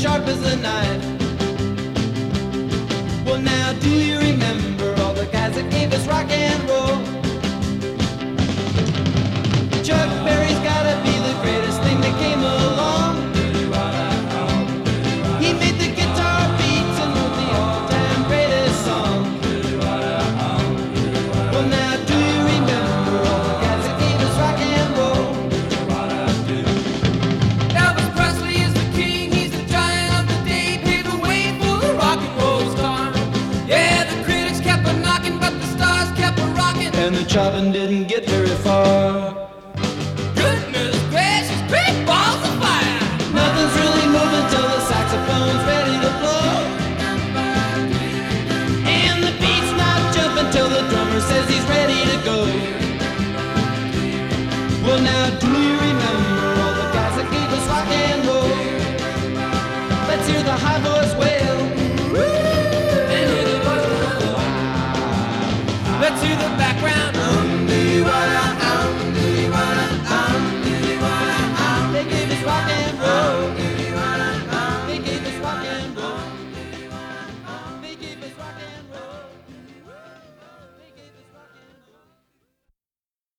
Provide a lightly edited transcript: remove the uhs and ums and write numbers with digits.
sharp as a knife. Well, now do you remember all the guys that gave us rock and roll? Chuck Berry's gotta be the greatest thing that came along. He made the guitar beats and wrote the all-time greatest song. Well, now do you remember all the guys that gave us rock and roll? Elvis Presley is the king, he's the giant of the day, paved the way for the rock and roll star. Yeah, the critics kept a knocking, but the stars kept a rocking. And the chopping didn't get very far. Goodness gracious, big balls of fire. Nothing's really moving till the saxophone's ready to blow. And the beat's not jumping till the drummer says he's ready to go. Well, now do you remember